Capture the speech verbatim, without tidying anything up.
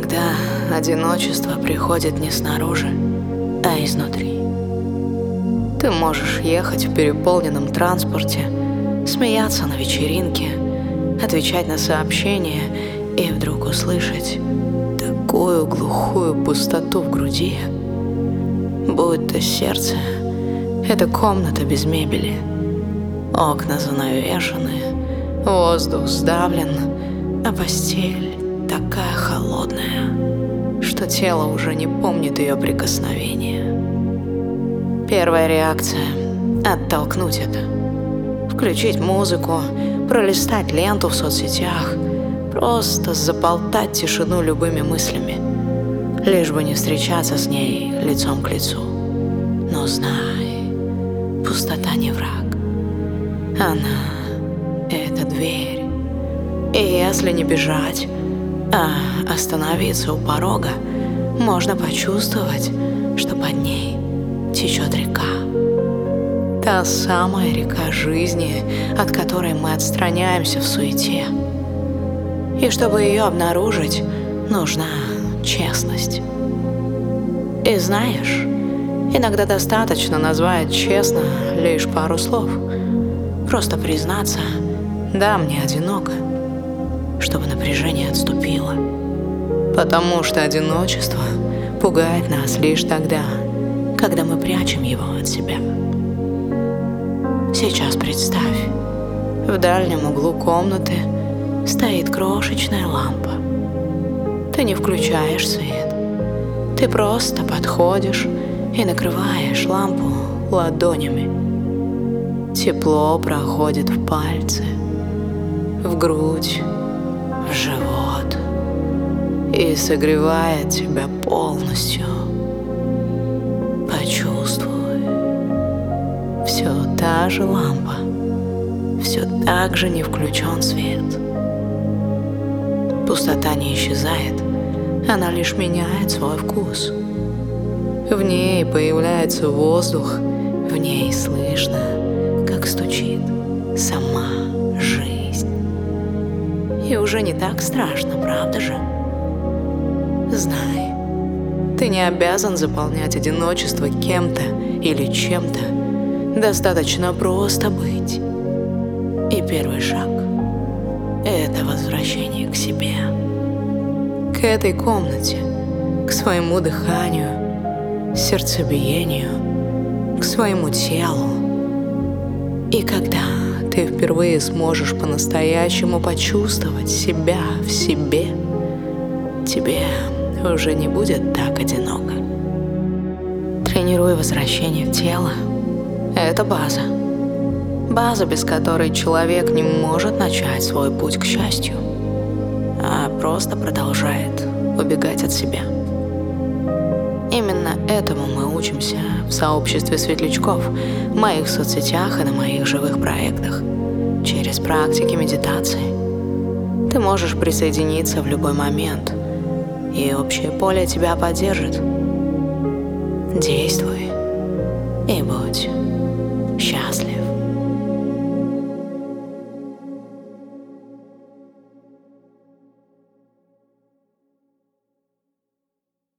Иногда одиночество приходит не снаружи, а изнутри. Ты можешь ехать в переполненном транспорте, смеяться на вечеринке, отвечать на сообщения и вдруг услышать такую глухую пустоту в груди, будто сердце — это комната без мебели, окна занавешены, воздух сдавлен, а постель такая холодная, что тело уже не помнит ее прикосновения. Первая реакция — оттолкнуть это. Включить музыку, пролистать ленту в соцсетях, просто заболтать тишину любыми мыслями, лишь бы не встречаться с ней лицом к лицу. Но знай, пустота не враг. Она — это дверь. И если не бежать, а остановиться у порога, можно почувствовать, что под ней течет река. Та самая река жизни, от которой мы отстраняемся в суете. И чтобы ее обнаружить, нужна честность. И знаешь, иногда достаточно назвать честно лишь пару слов. Просто признаться: да, мне одиноко, чтобы напряжение отступило. Потому что одиночество пугает нас лишь тогда, когда мы прячем его от себя. Сейчас представь, в дальнем углу комнаты стоит крошечная лампа. Ты не включаешь свет, ты просто подходишь и накрываешь лампу ладонями. Тепло проходит в пальцы, в грудь, в живот и согревает тебя полностью. Почувствуй. Все та же лампа, все так же не включен свет. Пустота не исчезает, она лишь меняет свой вкус. В ней появляется воздух, в ней слышно, как стучит сама жизнь. И уже не так страшно, правда же? Знай, ты не обязан заполнять одиночество кем-то или чем-то. Достаточно просто быть. И первый шаг — это возвращение к себе, к этой комнате, к своему дыханию, сердцебиению, к своему телу. И когда ты впервые сможешь по-настоящему почувствовать себя в себе, тебе уже не будет так одиноко. Тренируй возвращение в тело. Это база. База, без которой человек не может начать свой путь к счастью, а просто продолжает убегать от себя. Именно этому мы учимся в сообществе светлячков, в моих соцсетях и на моих живых проектах, через практики медитации. Ты можешь присоединиться в любой момент, и общее поле тебя поддержит. Действуй и будь счастлив.